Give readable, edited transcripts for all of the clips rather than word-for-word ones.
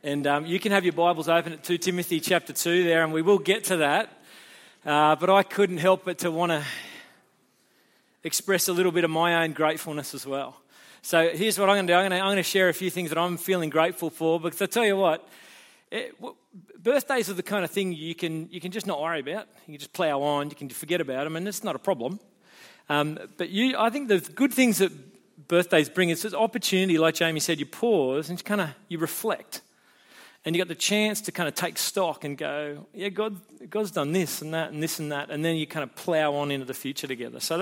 And you can have your Bibles open at 2 Timothy chapter 2 there, and we will get to that. But I couldn't help but to want to express a little bit of my own gratefulness as well. So here's what I'm going to do. I'm going to share a few things that I'm feeling grateful for, because I tell you what, birthdays are the kind of thing you can just not worry about. You can just plow on, you can forget about them, and it's not a problem. But I think the good things that birthdays bring is this opportunity, like Jamie said, you pause and you reflect. And you got the chance to kind of take stock and go, yeah, God's done this and that and this and that, and then you kind of plow on into the future together. So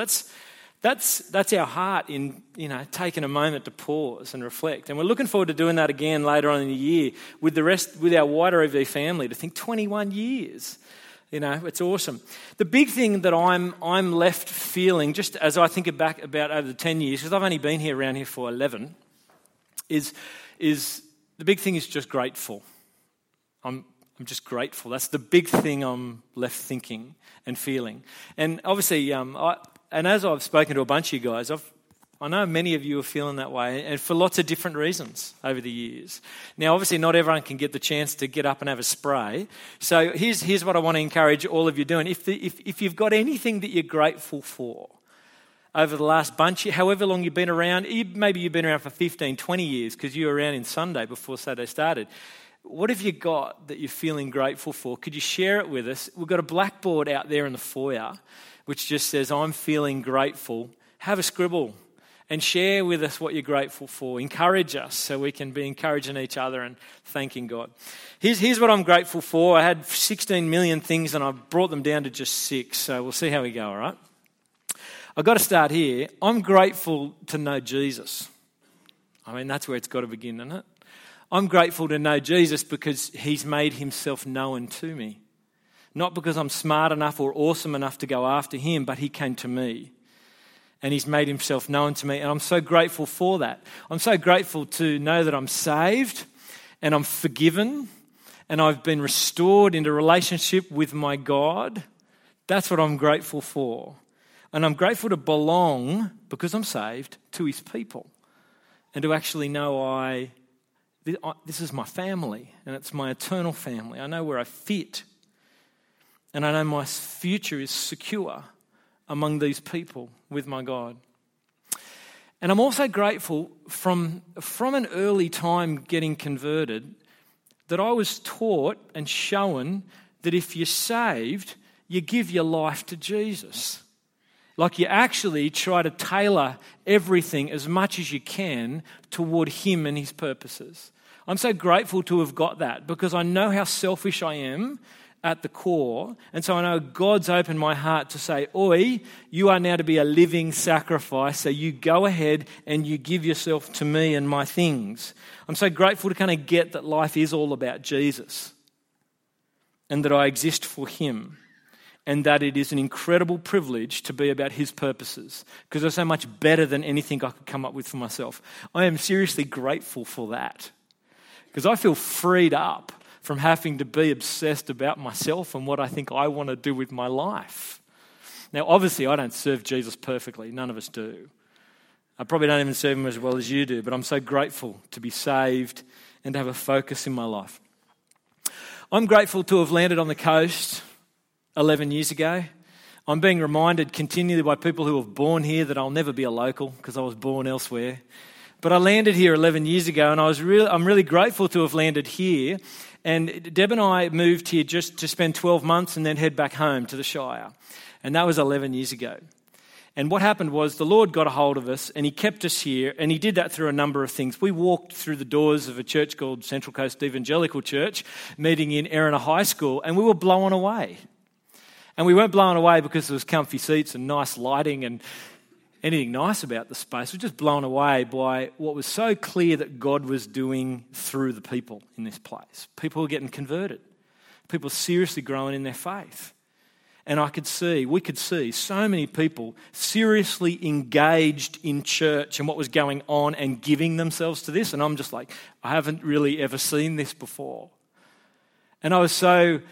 that's our heart in taking a moment to pause and reflect. And we're looking forward to doing that again later on in the year with our wider EV family. To think 21 years, it's awesome. The big thing that I'm left feeling, just as I think back about over the 10 years, because I've only been around here for 11, is the big thing is just grateful. I'm just grateful. That's the big thing I'm left thinking and feeling. And obviously, and as I've spoken to a bunch of you guys, I know many of you are feeling that way, and for lots of different reasons over the years. Now, obviously, not everyone can get the chance to get up and have a spray. So here's what I want to encourage all of you doing. If you've got anything that you're grateful for over the last bunch, however long you've been around, maybe you've been around for 15, 20 years because you were around in Sunday before Saturday started. What have you got that you're feeling grateful for? Could you share it with us? We've got a blackboard out there in the foyer which just says, I'm feeling grateful. Have a scribble and share with us what you're grateful for. Encourage us so we can be encouraging each other and thanking God. Here's what I'm grateful for. I had 16 million things and I brought them down to just 6, so we'll see how we go, all right? I've got to start here. I'm grateful to know Jesus. I mean, that's where it's got to begin, isn't it? I'm grateful to know Jesus because he's made himself known to me. Not because I'm smart enough or awesome enough to go after him, but he came to me. And he's made himself known to me. And I'm so grateful for that. I'm so grateful to know that I'm saved and I'm forgiven and I've been restored into relationship with my God. That's what I'm grateful for. And I'm grateful to belong, because I'm saved, to his people. And to actually know this is my family, and it's my eternal family. I know where I fit. And I know my future is secure among these people with my God. And I'm also grateful from an early time getting converted that I was taught and shown that if you're saved, you give your life to Jesus. Like you actually try to tailor everything as much as you can toward him and his purposes. I'm so grateful to have got that because I know how selfish I am at the core. And so I know God's opened my heart to say, oi, you are now to be a living sacrifice. So you go ahead and you give yourself to me and my things. I'm so grateful to kind of get that life is all about Jesus and that I exist for him. And that it is an incredible privilege to be about his purposes because they're so much better than anything I could come up with for myself. I am seriously grateful for that because I feel freed up from having to be obsessed about myself and what I think I want to do with my life. Now, obviously, I don't serve Jesus perfectly. None of us do. I probably don't even serve him as well as you do, but I'm so grateful to be saved and to have a focus in my life. I'm grateful to have landed on the coast 11 years ago. I'm being reminded continually by people who have born here that I'll never be a local because I was born elsewhere. But I landed here 11 years ago and I'm really grateful to have landed here. And Deb and I moved here just to spend 12 months and then head back home to the Shire. And that was 11 years ago. And what happened was the Lord got a hold of us and he kept us here, and he did that through a number of things. We walked through the doors of a church called Central Coast Evangelical Church, meeting in Erina High School, and we were blown away. And we weren't blown away because there was comfy seats and nice lighting and anything nice about the space. We were just blown away by what was so clear that God was doing through the people in this place. People were getting converted. People seriously growing in their faith. And we could see so many people seriously engaged in church and what was going on and giving themselves to this. And I'm just like, I haven't really ever seen this before. And I was so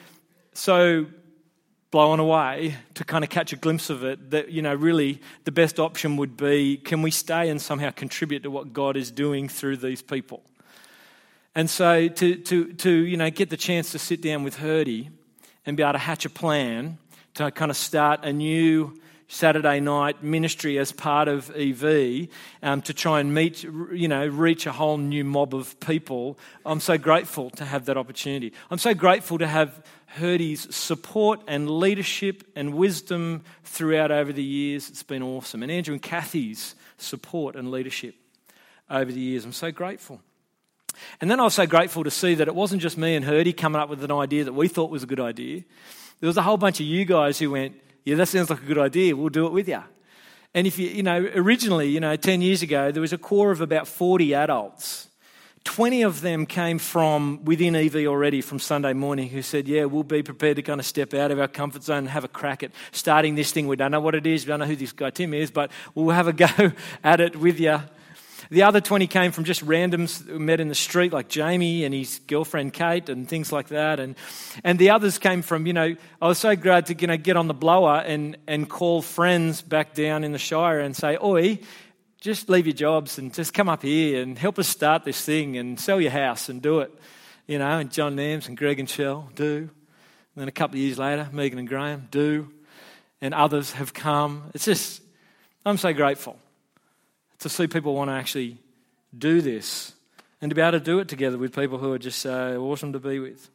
blown away to kind of catch a glimpse of it, that, really the best option would be, can we stay and somehow contribute to what God is doing through these people? And so to get the chance to sit down with Herdy and be able to hatch a plan to kind of start a new Saturday night ministry as part of EV, to try and reach a whole new mob of people. I'm so grateful to have that opportunity. I'm so grateful to have Herdy's support and leadership and wisdom throughout over the years. It's been awesome. And Andrew and Kathy's support and leadership over the years. I'm so grateful. And then I was so grateful to see that it wasn't just me and Herdy coming up with an idea that we thought was a good idea. There was a whole bunch of you guys who went, yeah, that sounds like a good idea. We'll do it with you. And if originally, 10 years ago, there was a core of about 40 adults. 20 of them came from within EV already from Sunday morning who said, yeah, we'll be prepared to kind of step out of our comfort zone and have a crack at starting this thing. We don't know what it is. We don't know who this guy Tim is, but we'll have a go at it with you. The other 20 came from just randoms who met in the street, like Jamie and his girlfriend Kate and things like that. And the others came from, I was so glad to get on the blower and call friends back down in the Shire and say, oi, just leave your jobs and just come up here and help us start this thing and sell your house and do it. And John Nams and Greg and Shell do. And then a couple of years later, Megan and Graham do. And others have come. I'm so grateful to see people want to actually do this and to be able to do it together with people who are just so awesome to be with.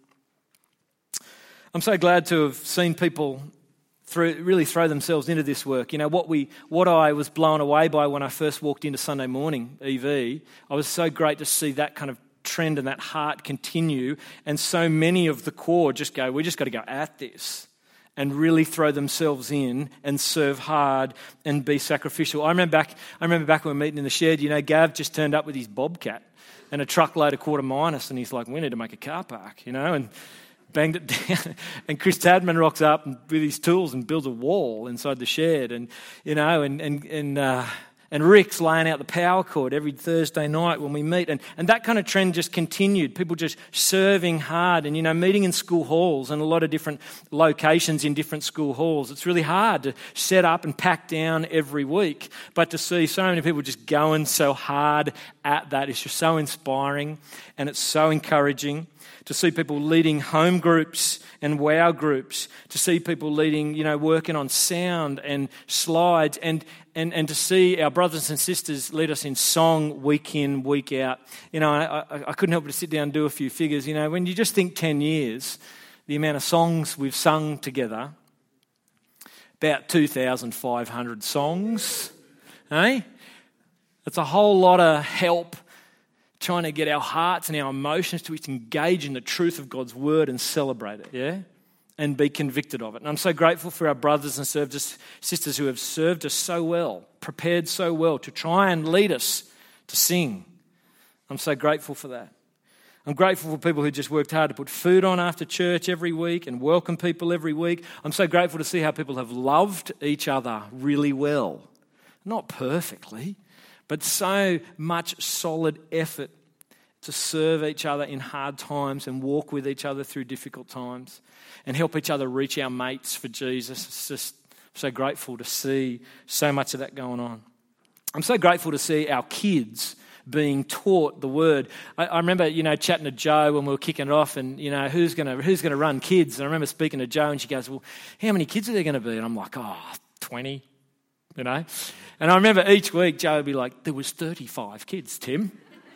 I'm so glad to have seen people really throw themselves into this work. What I was blown away by when I first walked into Sunday morning EV, I was so great to see that kind of trend and that heart continue, and so many of the core just go, we just got to go at this and really throw themselves in and serve hard and be sacrificial. I remember back when we were meeting in the shed, Gav just turned up with his Bobcat and a truckload of quarter minus, and he's like, we need to make a car park, and banged it down. And Chris Tadman rocks up with his tools and builds a wall inside the shed, and Rick's laying out the power cord every Thursday night when we meet. And that kind of trend just continued. People just serving hard and, meeting in school halls and a lot of different locations in different school halls. It's really hard to set up and pack down every week. But to see so many people just going so hard at that is just so inspiring, and it's so encouraging. To see people leading home groups and wow groups, to see people leading, working on sound and slides, and to see our brothers and sisters lead us in song week in, week out. I couldn't help but to sit down and do a few figures. When you just think 10 years, the amount of songs we've sung together, about 2,500 songs, eh? That's a whole lot of help trying to get our hearts and our emotions to engage in the truth of God's word and celebrate it, yeah? And be convicted of it. And I'm so grateful for our brothers and sisters who have served us so well, prepared so well to try and lead us to sing. I'm so grateful for that. I'm grateful for people who just worked hard to put food on after church every week and welcome people every week. I'm so grateful to see how people have loved each other really well. Not perfectly, but so much solid effort to serve each other in hard times and walk with each other through difficult times and help each other reach our mates for Jesus. It's just so grateful to see so much of that going on. I'm so grateful to see our kids being taught the word. I remember, chatting to Jo when we were kicking it off, and who's going to run kids? And I remember speaking to Jo, and she goes, "Well, how many kids are there going to be?" And I'm like, 20. And I remember each week Jo would be like, there was 35 kids, Tim.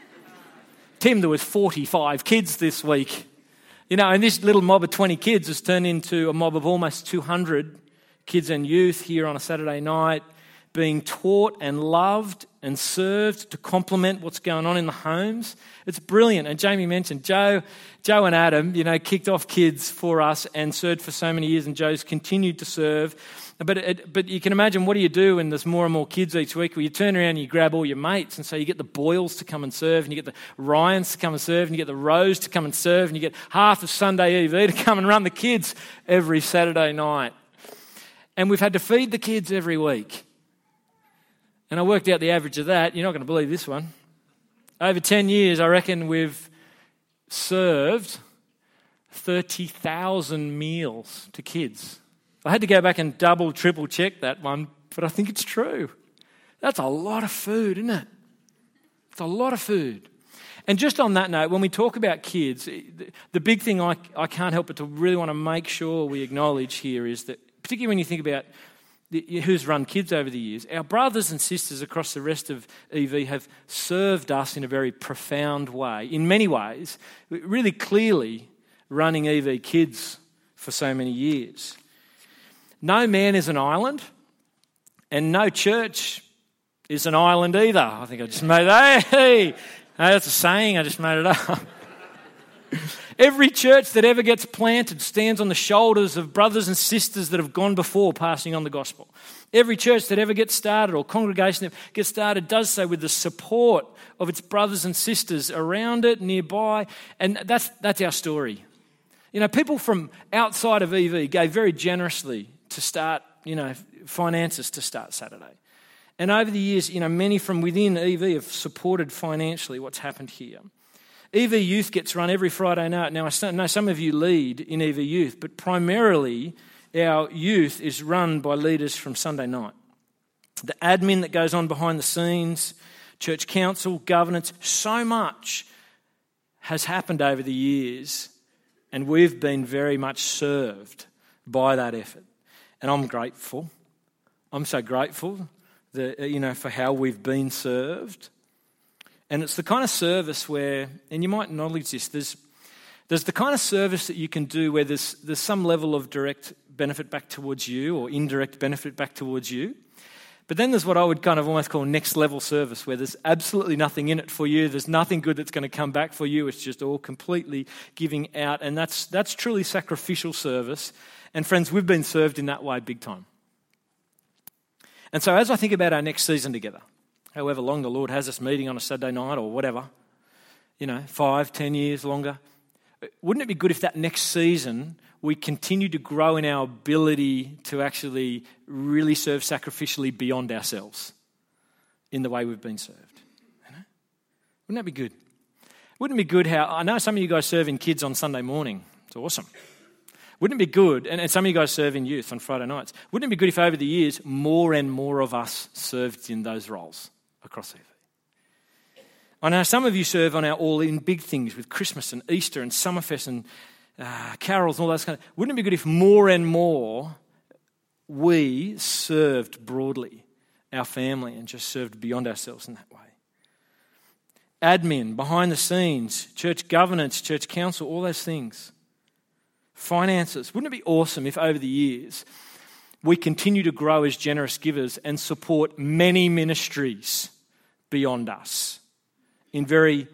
Tim, there was 45 kids this week. And this little mob of 20 kids has turned into a mob of almost 200 kids and youth here on a Saturday night, being taught and loved and served to complement what's going on in the homes. It's brilliant. And Jamie mentioned Jo and Adam, kicked off kids for us and served for so many years, and Jo's continued to serve. But you can imagine, what do you do when there's more and more kids each week? Well, you turn around and you grab all your mates, and so you get the Boyles to come and serve, and you get the Ryans to come and serve, and you get the Rose to come and serve, and you get half of Sunday EV to come and run the kids every Saturday night. And we've had to feed the kids every week. And I worked out the average of that. You're not going to believe this one. Over 10 years, I reckon we've served 30,000 meals to kids. I had to go back and double, triple check that one, but I think it's true. That's a lot of food, isn't it? It's a lot of food. And just on that note, when we talk about kids, the big thing I can't help but to really want to make sure we acknowledge here is that, particularly when you think about who's run kids over the years, our brothers and sisters across the rest of EV have served us in a very profound way, in many ways, really clearly running EV Kids for so many years. No man is an island, and no church is an island either. I think I just made that. Hey, that's a saying, I just made it up. Every church that ever gets planted stands on the shoulders of brothers and sisters that have gone before passing on the gospel. Every church that ever gets started or congregation that gets started does so with the support of its brothers and sisters around it, nearby, and that's our story. You know, people from outside of EV gave very generously to start, finances to start Saturday. And over the years, many from within EV have supported financially what's happened here. EV Youth gets run every Friday night. Now, I know some of you lead in EV Youth, but primarily our youth is run by leaders from Sunday night. The admin that goes on behind the scenes, church council, governance, so much has happened over the years, and we've been very much served by that effort. And I'm grateful. I'm so grateful that, for how we've been served. And it's the kind of service where, and you might acknowledge this, there's the kind of service that you can do where there's some level of direct benefit back towards you or indirect benefit back towards you. But then there's what I would kind of almost call next level service, where there's absolutely nothing in it for you. There's nothing good that's going to come back for you. It's just all completely giving out. And that's truly sacrificial service. And friends, we've been served in that way big time. And so as I think about our next season together, however long the Lord has us meeting on a Saturday night or whatever, 5, 10 years longer, wouldn't it be good if that next season we continue to grow in our ability to actually really serve sacrificially beyond ourselves in the way we've been served? Wouldn't that be good? Wouldn't it be good how, I know some of you guys serve in kids on Sunday morning. It's awesome. Wouldn't it be good, and some of you guys serve in youth on Friday nights, wouldn't it be good if over the years more and more of us served in those roles across EV? I know some of you serve on our all-in big things with Christmas and Easter and Summerfest and carols and all those kind of. Wouldn't it be good if more and more we served broadly our family and just served beyond ourselves in that way? Admin, behind the scenes, church governance, church council, all those things. Finances. Wouldn't it be awesome if over the years we continue to grow as generous givers and support many ministries beyond us in very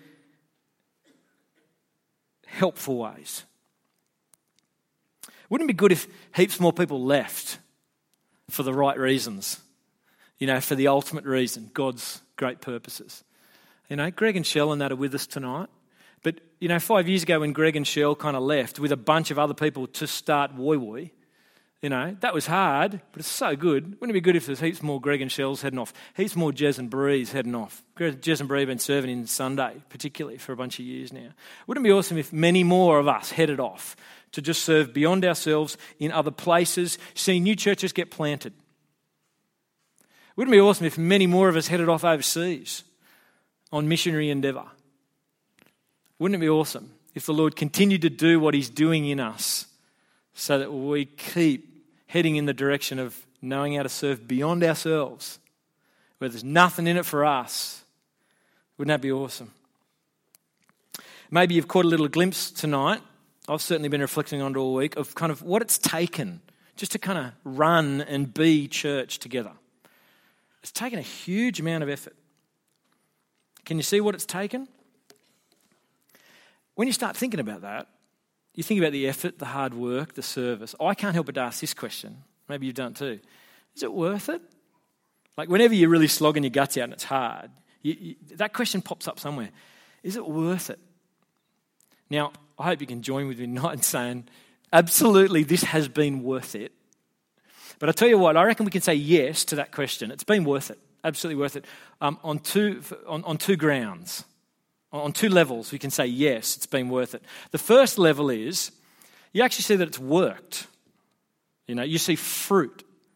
helpful ways? Wouldn't it be good if heaps more people left for the right reasons, for the ultimate reason, God's great purposes? Greg and Shell and that are with us tonight. But, 5 years ago when Greg and Shell kind of left with a bunch of other people to start Woy Woy, that was hard, but it's so good. Wouldn't it be good if there's heaps more Greg and Shells heading off, heaps more Jez and Brees heading off? Jez and Bree have been serving in Sunday, particularly, for a bunch of years now. Wouldn't it be awesome if many more of us headed off to just serve beyond ourselves in other places, seeing new churches get planted? Wouldn't it be awesome if many more of us headed off overseas on missionary endeavour? Wouldn't it be awesome if the Lord continued to do what he's doing in us so that we keep heading in the direction of knowing how to serve beyond ourselves, where there's nothing in it for us? Wouldn't that be awesome? Maybe you've caught a little glimpse tonight. I've certainly been reflecting on it all week of kind of what it's taken just to kind of run and be church together. It's taken a huge amount of effort. Can you see what it's taken? When you start thinking about that, you think about the effort, the hard work, the service. I can't help but ask this question. Maybe you've done it too. Is it worth it? Like whenever you're really slogging your guts out and it's hard, that question pops up somewhere. Is it worth it? Now, I hope you can join with me tonight in saying, absolutely, this has been worth it. But I tell you what, I reckon we can say yes to that question. It's been worth it, absolutely worth it, on two grounds. On two levels, we can say, yes, it's been worth it. The first level is you actually see that it's worked. You see fruit.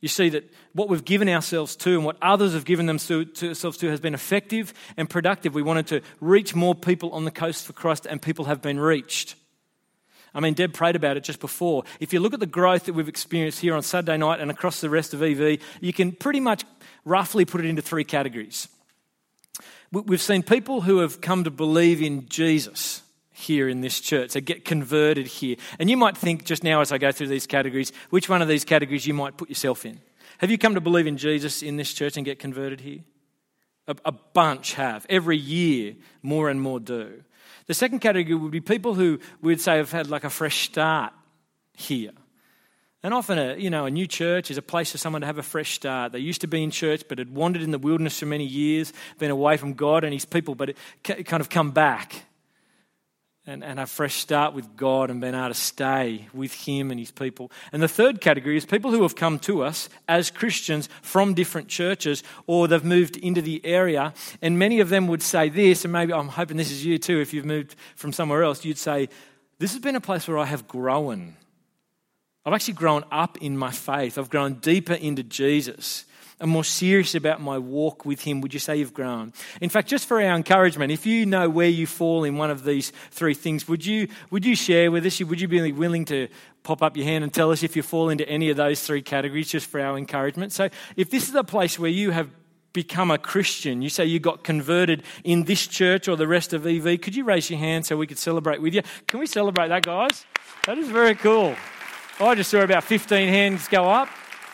You see that what we've given ourselves to and what others have given themselves to has been effective and productive. We wanted to reach more people on the coast for Christ, and people have been reached. I mean, Deb prayed about it just before. If you look at the growth that we've experienced here on Saturday night and across the rest of EV, you can pretty much roughly put it into three categories. We've seen people who have come to believe in Jesus here in this church. They get converted here. And you might think just now as I go through these categories, which one of these categories you might put yourself in. Have you come to believe in Jesus in this church and get converted here? A bunch have. Every year, more and more do. The second category would be people who we'd say have had like a fresh start here. And often a new church is a place for someone to have a fresh start. They used to be in church but had wandered in the wilderness for many years, been away from God and his people, but it kind of come back and a fresh start with God and been able to stay with him and his people. And the third category is people who have come to us as Christians from different churches, or they've moved into the area. And many of them would say this, and maybe I'm hoping this is you too, if you've moved from somewhere else, you'd say, this has been a place where I have grown. I've actually grown up in my faith. I've grown deeper into Jesus. I'm more serious about my walk with him. Would you say you've grown? In fact, just for our encouragement, if you know where you fall in one of these three things, would you share with us? Would you be willing to pop up your hand and tell us if you fall into any of those three categories, just for our encouragement? So if this is a place where you have become a Christian, you say you got converted in this church or the rest of EV, could you raise your hand so we could celebrate with you? Can we celebrate that, guys? That is very cool. I just saw about 15 hands go up.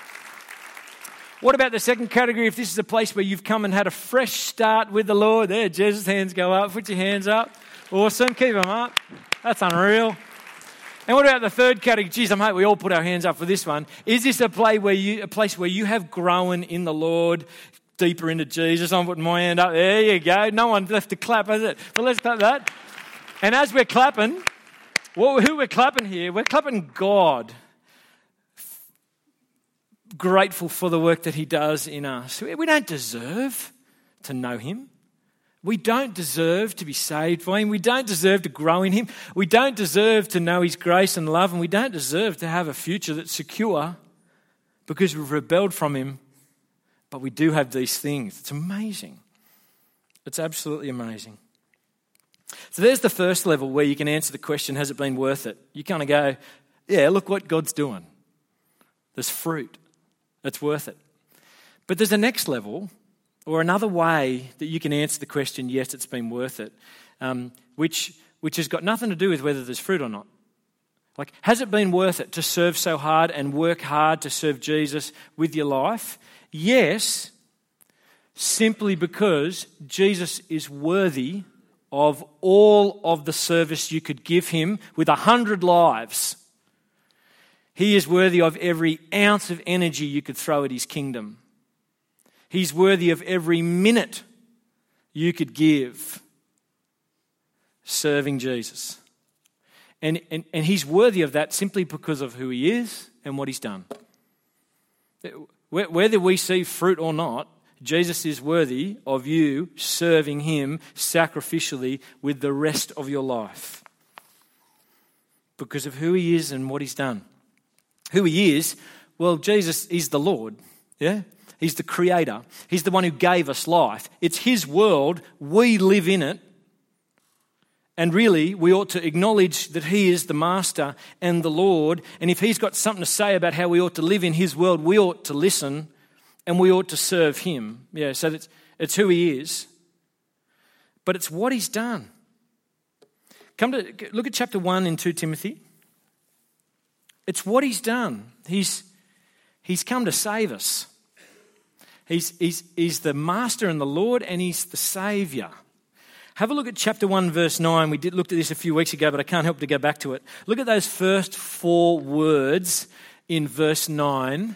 What about the second category? If this is a place where you've come and had a fresh start with the Lord, there, Jesus' hands go up. Put your hands up. Awesome. Keep them up. That's unreal. And what about the third category? Geez, I'm hoping we all put our hands up for this one. Is this a place where you have grown in the Lord, deeper into Jesus? I'm putting my hand up. There you go. No one left to clap, has it? But let's clap that. And as we're clapping, who we're clapping here? We're clapping God. Grateful for the work that he does in us. We don't deserve to know him. We don't deserve to be saved by him. We don't deserve to grow in him. We don't deserve to know his grace and love, and we don't deserve to have a future that's secure because we've rebelled from him. But we do have these things. It's amazing. It's absolutely amazing. So there's the first level where you can answer the question, has it been worth it? You kind of go, yeah, look what God's doing. There's fruit. It's worth it. But there's a next level, or another way that you can answer the question, yes, it's been worth it, which has got nothing to do with whether there's fruit or not. Like, has it been worth it to serve so hard and work hard to serve Jesus with your life? Yes, simply because Jesus is worthy of all of the service you could give him with 100 lives. He is worthy of every ounce of energy you could throw at his kingdom. He's worthy of every minute you could give serving Jesus. And he's worthy of that simply because of who he is and what he's done. Whether we see fruit or not, Jesus is worthy of you serving him sacrificially with the rest of your life. Because of who he is and what he's done. Who he is, well, Jesus is the Lord, yeah? He's the creator. He's the one who gave us life. It's his world. We live in it. And really, we ought to acknowledge that he is the master and the Lord. And if he's got something to say about how we ought to live in his world, we ought to listen and we ought to serve him. Yeah, so it's who he is. But it's what he's done. Look at chapter 1 in 2 Timothy. It's what he's done. He's come to save us. He's the master and the Lord, and he's the saviour. Have a look at chapter 1, verse 9. We looked at this a few weeks ago, but I can't help to go back to it. Look at those first 4 words in verse 9.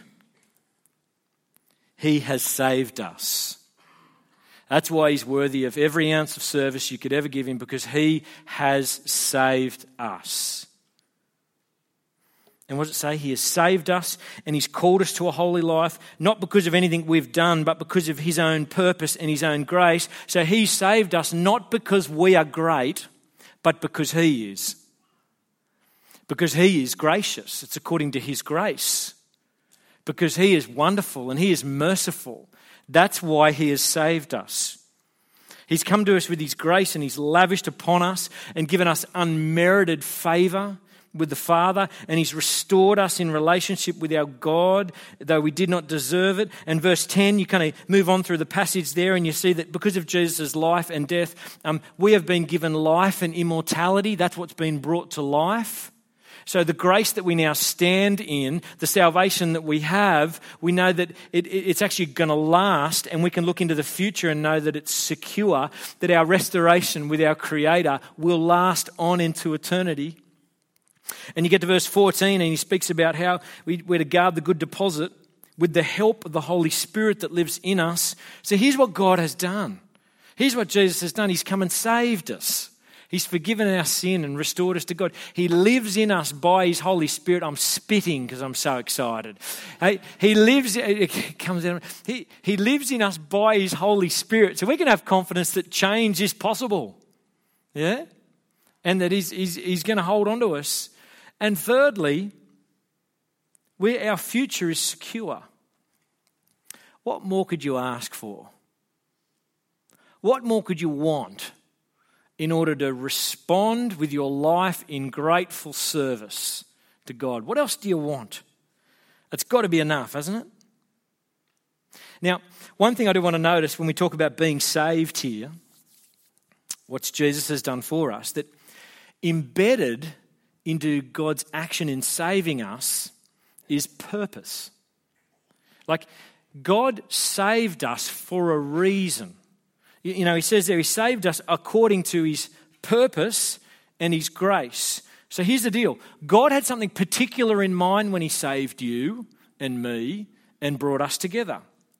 He has saved us. That's why he's worthy of every ounce of service you could ever give him, because he has saved us. And what does it say? He has saved us and he's called us to a holy life, not because of anything we've done, but because of his own purpose and his own grace. So he saved us not because we are great, but because he is. Because he is gracious. It's according to his grace because he is wonderful and he is merciful. That's why he has saved us. He's come to us with his grace and he's lavished upon us and given us unmerited favor with the Father, and he's restored us in relationship with our God, though we did not deserve it. And verse 10, you kind of move on through the passage there and you see that because of Jesus' life and death, we have been given life and immortality. That's what's been brought to life. So the grace that we now stand in, the salvation that we have, we know that it's actually going to last, and we can look into the future and know that it's secure, that our restoration with our Creator will last on into eternity. And you get to verse 14 and he speaks about how we're to guard the good deposit with the help of the Holy Spirit that lives in us. So here's what God has done. Here's what Jesus has done. He's come and saved us. He's forgiven our sin and restored us to God. He lives in us by his Holy Spirit. I'm spitting because I'm so excited. He lives in us by his Holy Spirit. So we can have confidence that change is possible. Yeah? And that he's going to hold on to us. And thirdly, our future is secure. What more could you ask for? What more could you want in order to respond with your life in grateful service to God? What else do you want? It's got to be enough, hasn't it? Now, one thing I do want to notice when we talk about being saved here, what Jesus has done for us, that embedded into God's action in saving us is purpose. Like, God saved us for a reason. You know, he says there, he saved us according to his purpose and his grace. So here's the deal. God had something particular in mind when he saved you and me and brought us together.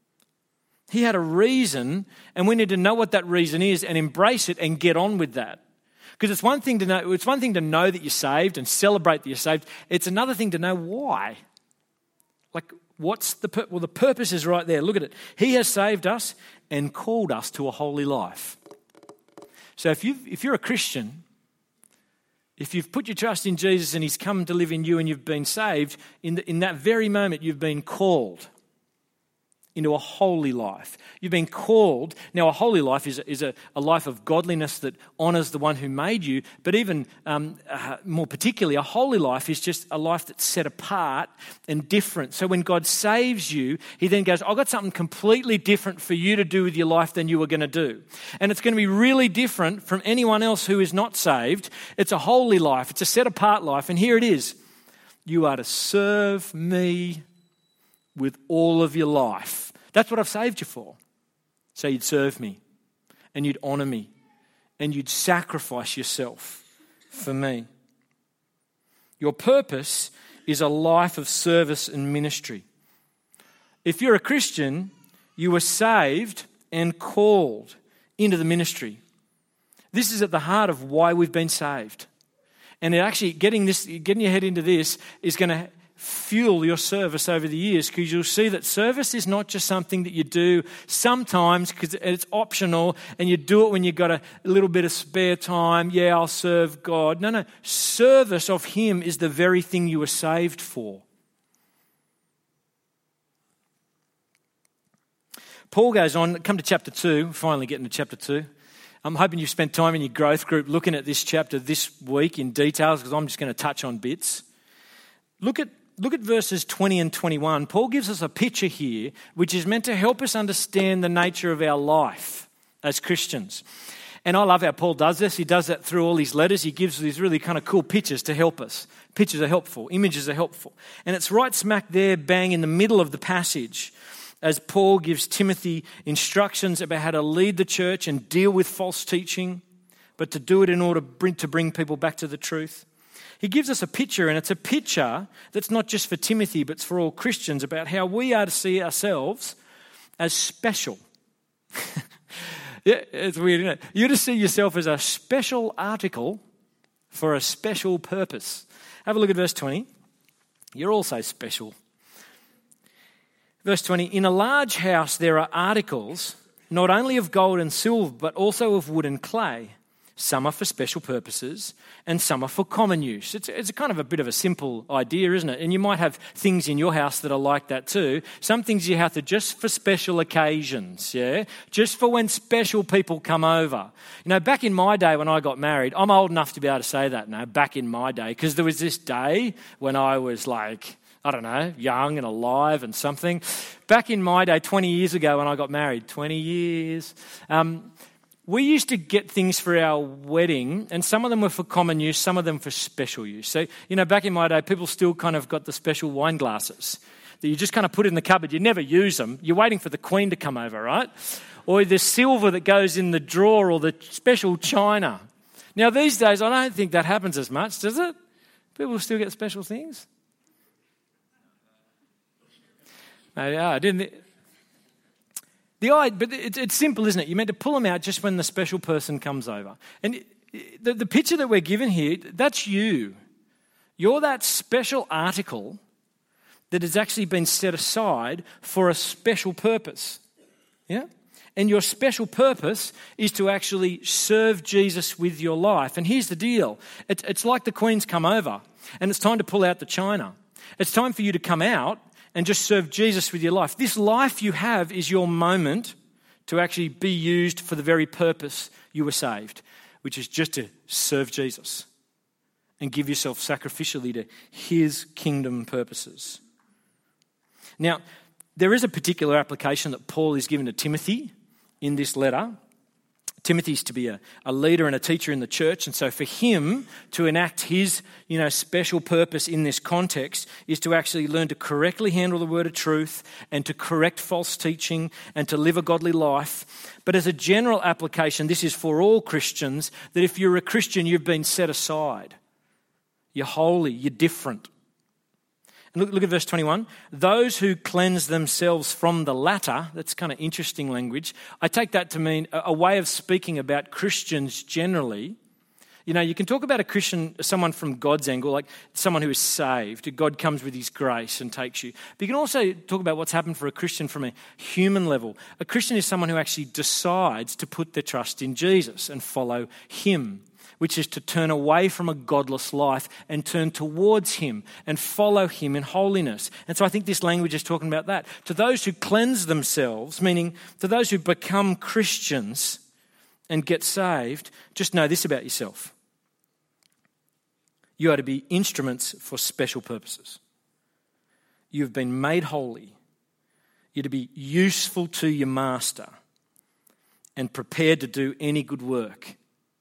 He had a reason, and we need to know what that reason is and embrace it and get on with that. Because it's one thing to know that you're saved and celebrate that you're saved. It's another thing to know why. Like, the purpose is right there. Look at it. He has saved us and called us to a holy life. So if you're a Christian, if you've put your trust in Jesus and he's come to live in you and you've been saved, in that very moment you've been called into a holy life. You've been called. Now, a holy life is a life of godliness that honours the one who made you, but even more particularly, a holy life is just a life that's set apart and different. So when God saves you, he then goes, I've got something completely different for you to do with your life than you were going to do. And it's going to be really different from anyone else who is not saved. It's a holy life. It's a set apart life. And here it is. You are to serve me with all of your life. That's what I've saved you for. So you'd serve me and you'd honour me and you'd sacrifice yourself for me. Your purpose is a life of service and ministry. If you're a Christian, you were saved and called into the ministry. This is at the heart of why we've been saved. And actually getting your head into this is going to fuel your service over the years, because you'll see that service is not just something that you do sometimes because it's optional and you do it when you've got a little bit of spare time. Yeah, I'll serve God. No. Service of him is the very thing you were saved for. Paul goes on, come to chapter 2, finally getting to chapter 2. I'm hoping you've spent time in your growth group looking at this chapter this week in details, because I'm just going to touch on bits. Look at verses 20 and 21. Paul gives us a picture here which is meant to help us understand the nature of our life as Christians. And I love how Paul does this. He does that through all his letters. He gives these really kind of cool pictures to help us. Pictures are helpful. Images are helpful. And it's right smack there, bang in the middle of the passage, as Paul gives Timothy instructions about how to lead the church and deal with false teaching, but to do it in order to bring people back to the truth. He gives us a picture, and it's a picture that's not just for Timothy, but it's for all Christians, about how we are to see ourselves as special. Yeah, it's weird, isn't it? You're to see yourself as a special article for a special purpose. Have a look at verse 20. You're also special. Verse 20, in a large house there are articles not only of gold and silver, but also of wood and clay, some are for special purposes, and some are for common use. It's a kind of a bit of a simple idea, isn't it? And you might have things in your house that are like that too. Some things you have to just for special occasions, yeah? Just for when special people come over. You know, back in my day when I got married, I'm old enough to be able to say that now, back in my day, because there was this day when I was like, I don't know, young and alive and something. Back in my day, 20 years ago when I got married, 20 years, we used to get things for our wedding, and some of them were for common use, some of them for special use. So, you know, back in my day, people still kind of got the special wine glasses that you just kind of put in the cupboard. You never use them. You're waiting for the Queen to come over, right? Or the silver that goes in the drawer, or the special china. Now, these days, I don't think that happens as much, does it? People still get special things. But it's simple, isn't it? You're meant to pull them out just when the special person comes over. And the picture that we're given here, that's you. You're that special article that has actually been set aside for a special purpose. Yeah? And your special purpose is to actually serve Jesus with your life. And here's the deal. It's like the Queen's come over, and it's time to pull out the china. It's time for you to come out and just serve Jesus with your life. This life you have is your moment to actually be used for the very purpose you were saved, which is just to serve Jesus and give yourself sacrificially to his kingdom purposes. Now, there is a particular application that Paul is given to Timothy in this letter. Timothy's to be a leader and a teacher in the church, and so for him to enact his, special purpose in this context is to actually learn to correctly handle the word of truth and to correct false teaching and to live a godly life. But as a general application, this is for all Christians, that if you're a Christian, you've been set aside. You're holy, you're different. And look at verse 21. Those who cleanse themselves from the latter, that's kind of interesting language. I take that to mean a way of speaking about Christians generally. You know, you can talk about a Christian, someone from God's angle, like someone who is saved. God comes with his grace and takes you. But you can also talk about what's happened for a Christian from a human level. A Christian is someone who actually decides to put their trust in Jesus and follow him, which is to turn away from a godless life and turn towards him and follow him in holiness. And so I think this language is talking about that. To those who cleanse themselves, meaning to those who become Christians and get saved, just know this about yourself. You are to be instruments for special purposes. You have been made holy. You're to be useful to your master and prepared to do any good work.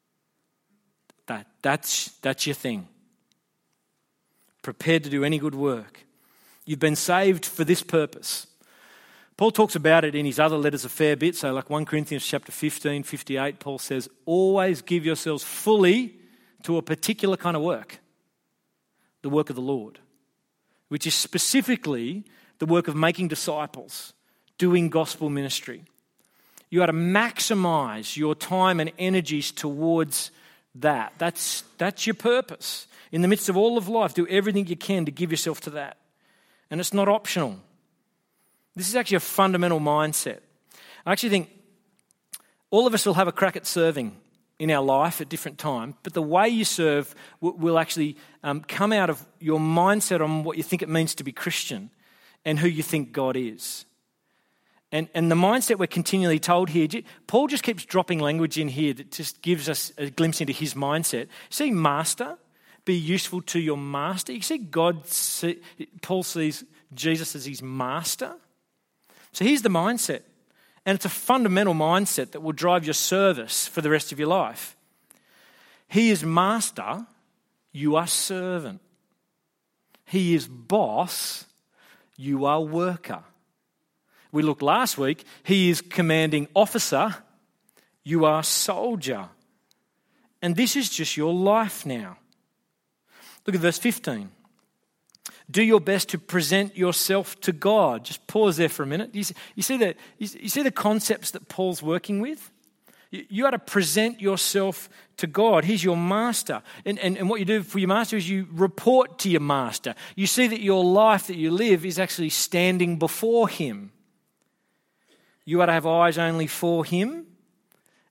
That's your thing. Prepared to do any good work. You've been saved for this purpose. Paul talks about it in his other letters a fair bit. So like 1 Corinthians chapter 15, 58, Paul says, always give yourselves fully to a particular kind of work. The work of the Lord. Which is specifically the work of making disciples, doing gospel ministry. You are to maximize your time and energies towards that. That's your purpose. In the midst of all of life, do everything you can to give yourself to that. And it's not optional. This is actually a fundamental mindset. I actually think all of us will have a crack at serving in our life at different times, but the way you serve will actually come out of your mindset on what you think it means to be Christian and who you think God is. And the mindset we're continually told here, Paul just keeps dropping language in here that just gives us a glimpse into his mindset. See, master, be useful to your master. You see, Paul sees Jesus as his master. So here's the mindset. And it's a fundamental mindset that will drive your service for the rest of your life. He is master, you are servant. He is boss, you are worker. We looked last week, he is commanding officer, you are soldier. And this is just your life now. Look at verse 15. Do your best to present yourself to God. Just pause there for a minute. You see the concepts that Paul's working with? You are to present yourself to God. He's your master. And what you do for your master is you report to your master. You see that your life that you live is actually standing before him. You are to have eyes only for him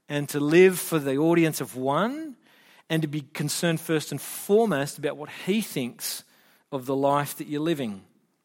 and to live for the audience of one, and to be concerned first and foremost about what he thinks of the life that you're living.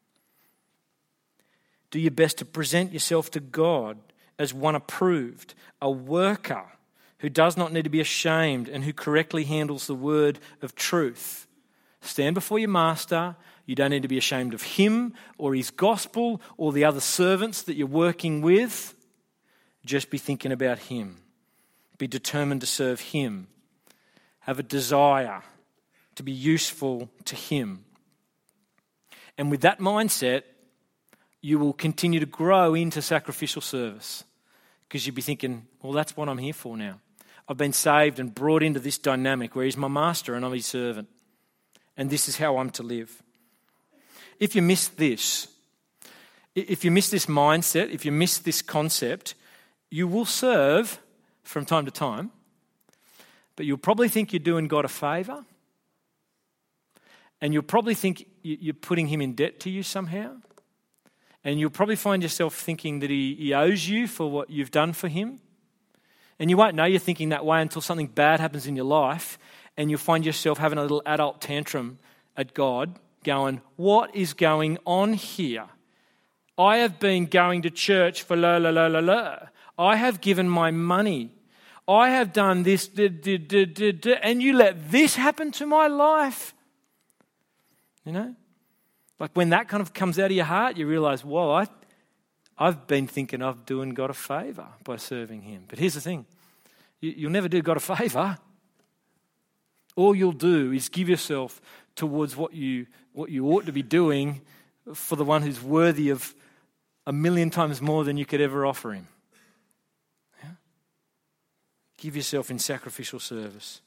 Do your best to present yourself to God as one approved, a worker who does not need to be ashamed and who correctly handles the word of truth. Stand before your master. You don't need to be ashamed of him or his gospel or the other servants that you're working with. Just be thinking about him. Be determined to serve him. Have a desire to be useful to him. And with that mindset, you will continue to grow into sacrificial service, because you'll be thinking, well, that's what I'm here for now. I've been saved and brought into this dynamic where he's my master and I'm his servant. And this is how I'm to live. If you miss this, if you miss this mindset, if you miss this concept, you will serve from time to time, but you'll probably think you're doing God a favour, and you'll probably think you're putting him in debt to you somehow, and you'll probably find yourself thinking that he owes you for what you've done for him. And you won't know you're thinking that way until something bad happens in your life, and you'll find yourself having a little adult tantrum at God, going, what is going on here? I have been going to church for la la la la la. I have given my money. I have done this, and you let this happen to my life. You know? Like when that kind of comes out of your heart, you realise, whoa, I've been thinking of doing God a favour by serving him. But here's the thing. You'll never do God a favour. All you'll do is give yourself towards what you ought to be doing for the one who's worthy of 1,000,000 times more than you could ever offer him. Yeah? Give yourself in sacrificial service.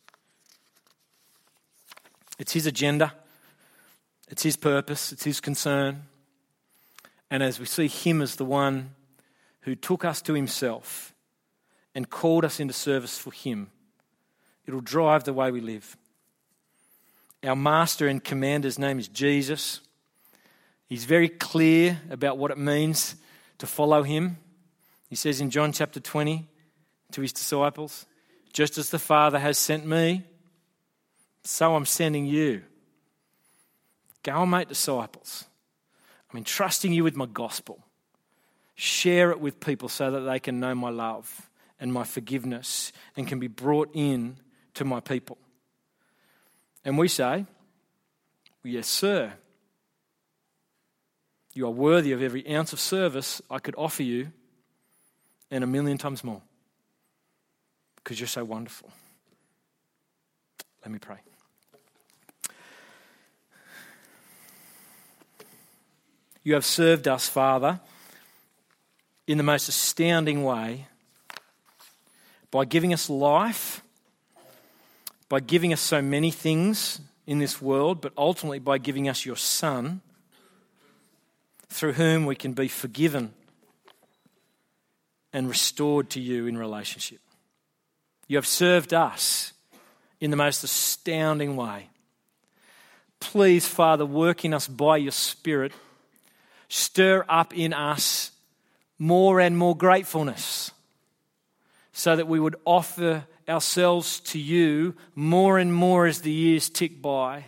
It's his agenda. It's his purpose. It's his concern. And as we see him as the one who took us to himself and called us into service for him, it'll drive the way we live. Our master and commander's name is Jesus. He's very clear about what it means to follow him. He says in John chapter 20 to his disciples, just as the Father has sent me, so I'm sending you. Go and make disciples. I'm entrusting you with my gospel. Share it with people so that they can know my love and my forgiveness and can be brought in to my people. And we say, well, yes, sir. You are worthy of every ounce of service I could offer you and 1,000,000 times more, because you're so wonderful. Let me pray. You have served us, Father, in the most astounding way by giving us life, by giving us so many things in this world, but ultimately by giving us your Son, through whom we can be forgiven and restored to you in relationship. You have served us in the most astounding way. Please, Father, work in us by your Spirit. Stir up in us more and more gratefulness so that we would offer ourselves to you more and more as the years tick by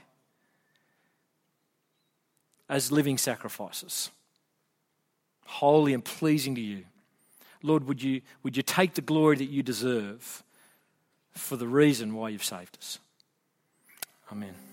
as living sacrifices, holy and pleasing to you. Lord, would you take the glory that you deserve for the reason why you've saved us. Amen.